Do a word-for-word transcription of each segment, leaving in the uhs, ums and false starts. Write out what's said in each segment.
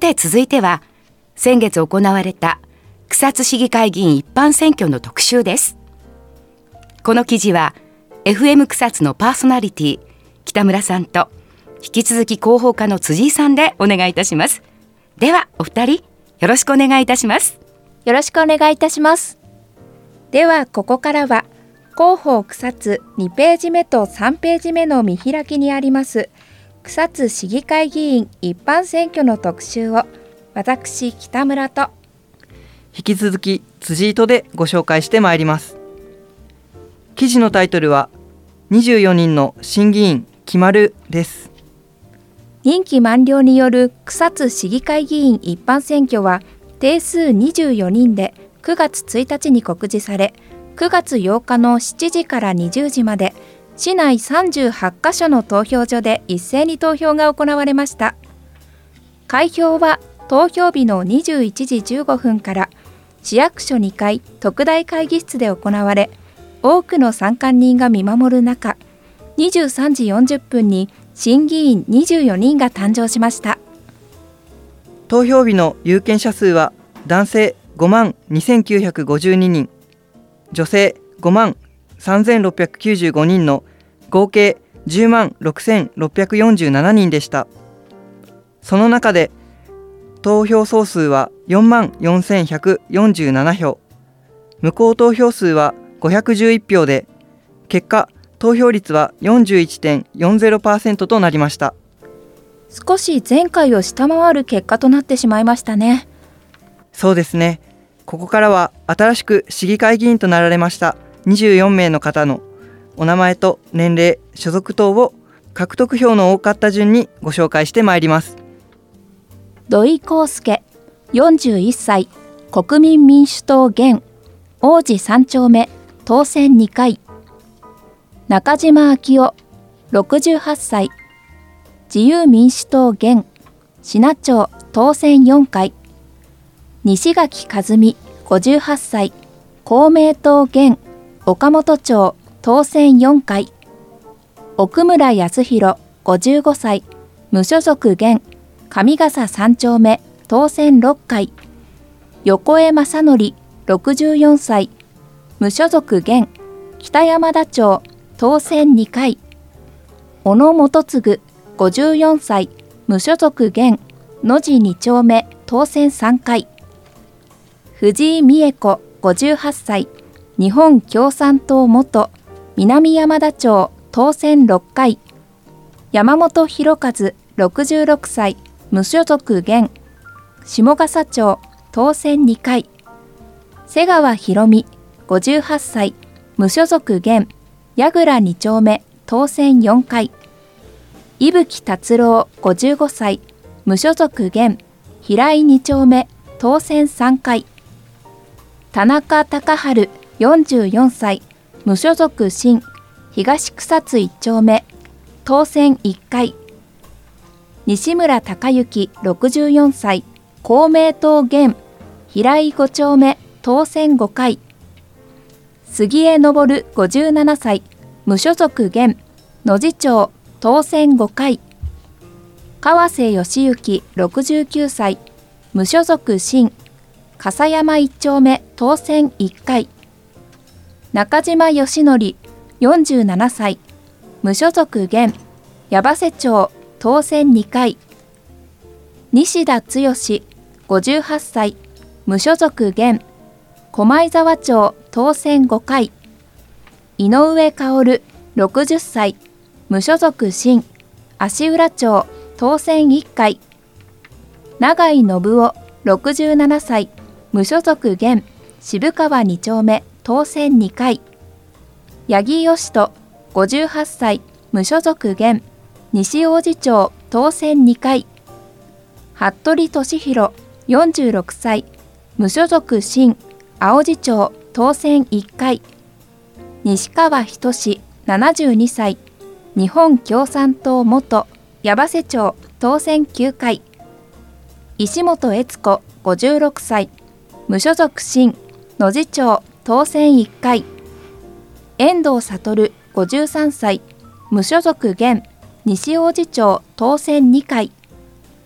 て続いては先月行われた草津市議会議員一般選挙の特集です。この記事は エフエム 草津のパーソナリティ北村さんと引き続き広報課の辻井さんでお願いいたします。ではお二人よろしくお願いいたします。 よろしくお願いいたします。ではここからは広報草津にページ目とさんページ目の見開きにあります草津市議会議員一般選挙の特集を私北村と引き続き辻井とでご紹介してまいります。記事のタイトルはにじゅうよにんの新議員決まるです。 任期満了による草津市議会議員一般選挙は定数にじゅうよにんでくがつついたちに告示され、くがつようかのしちじからにじゅうじまで市内さんじゅうはちかしょの投票所で一斉に投票が行われました。開票は投票日のにじゅういちじじゅうごふんから市役所にかい特大会議室で行われ、多くの参観人が見守る中、にじゅうさんじよんじゅっぷんに新議員にじゅうよにんが誕生しました。 投票日の有権者数は男性ごまんにせんきゅうひゃくごじゅうににん、女性ごまんさんぜんろっぴゃくきゅうじゅうごにんの合計じゅうまんろくせんろっぴゃくよんじゅうななにんでした。その中で投票総数はよんまんよんせんひゃくよんじゅうななひょう、無効投票数はごひゃくじゅういちひょうで、結果投票率は よんじゅういちてんよんぜろパーセント となりました。 少し前回を下回る結果となってしまいましたね。 そうですね。ここからは新しく市議会議員となられましたにじゅうよんめいの方のお名前と年齢、所属等を獲得票の多かった順にご紹介してまいります。 土井康介よんじゅういっさい、国民民主党現王子三丁目当選にかい。中島昭夫ろくじゅうはっさい、自由民主党現信納町当選よんかい。西垣和美ごじゅうはっさい、公明党現岡本町当選よんかい。奥村康弘ごじゅうごさい、無所属現上笠三丁目当選ろっかい。横江正則ろくじゅうよんさい、無所属現北山田町当選にかい。小野元次ごじゅうよんさい、無所属現野地にちょうめ当選さんかい。藤井美恵子ごじゅうはっさい、日本共産党元南山田町当選ろっかい。山本博一ろくじゅうろくさい、無所属現下笠町当選にかい。瀬川博美ごじゅうはっさい、無所属現矢倉にちょうめ当選よんかい。伊吹達郎ごじゅうごさい、無所属現平井にちょうめ当選さんかい。田中孝春よんじゅうよんさい、無所属新東草津いっちょうめ当選いっかい。西村隆之ろくじゅうよんさい、公明党現平井ごちょうめ当選ごかい。杉江昇ごじゅうななさい、無所属現野地町当選ごかい。川瀬義行ろくじゅうきゅうさい、無所属新笠山いっちょうめ当選いっかい。中島義則よんじゅうななさい、無所属現矢場瀬町当選にかい。西田剛ごじゅうはっさい、無所属現狛江沢町当選ごかい。井上薫ろくじゅっさい、無所属新足浦町当選いっかい。永井信夫ろくじゅうななさい、無所属現渋川にちょうめ当選にかい。八木義人ごじゅうはっさい、無所属現西王子町当選にかい。服部俊弘よんじゅうろくさい、無所属新青路町当選いっかい。西川仁ななじゅうにさい、日本共産党元矢場瀬町当選きゅうかい。石本悦子ごじゅうろくさい、無所属新野地町当選いっかい。遠藤悟ごじゅうさんさい、無所属現西王子町当選にかい。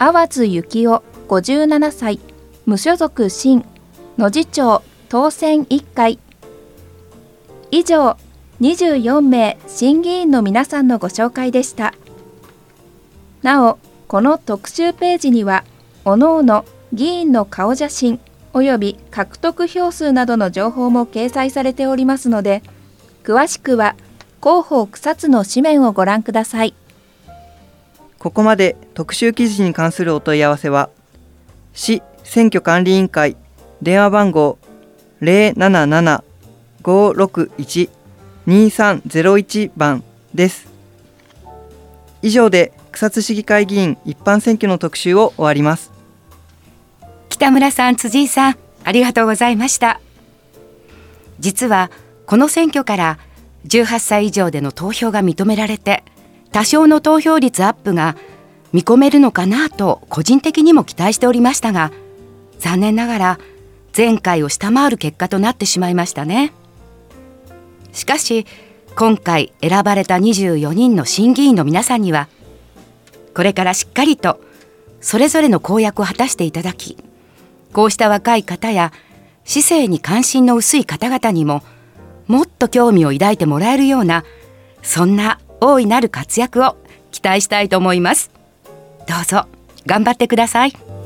淡津幸男ごじゅうななさい、無所属新野地町当選いっかい。以上、にじゅうよんめい審議員の皆さんのご紹介でした。なお、この特集ページにはおのおの議員の顔写真および獲得票数などの情報も掲載されておりますので、詳しくは広報草津の紙面をご覧ください。 ここまで特集記事に関するお問い合わせは、市選挙管理委員会電話番号 ゼロなななな ごーろくいち にーさんゼロいち 番です。以上で草津市議会議員一般選挙の特集を終わります。 北村さん、辻井さん、ありがとうございました。実はこの選挙からじゅうはっさい以上での投票が認められて、多少の投票率アップが見込めるのかなと個人的にも期待しておりましたが、残念ながら前回を下回る結果となってしまいましたね。しかし今回選ばれたにじゅうよにんの審議員の皆さんには、これからしっかりとそれぞれの公約を果たしていただき、こうした若い方や市政に関心の薄い方々にももっと興味を抱いてもらえるような、そんな大いなる活躍を期待したいと思います。どうぞ頑張ってください。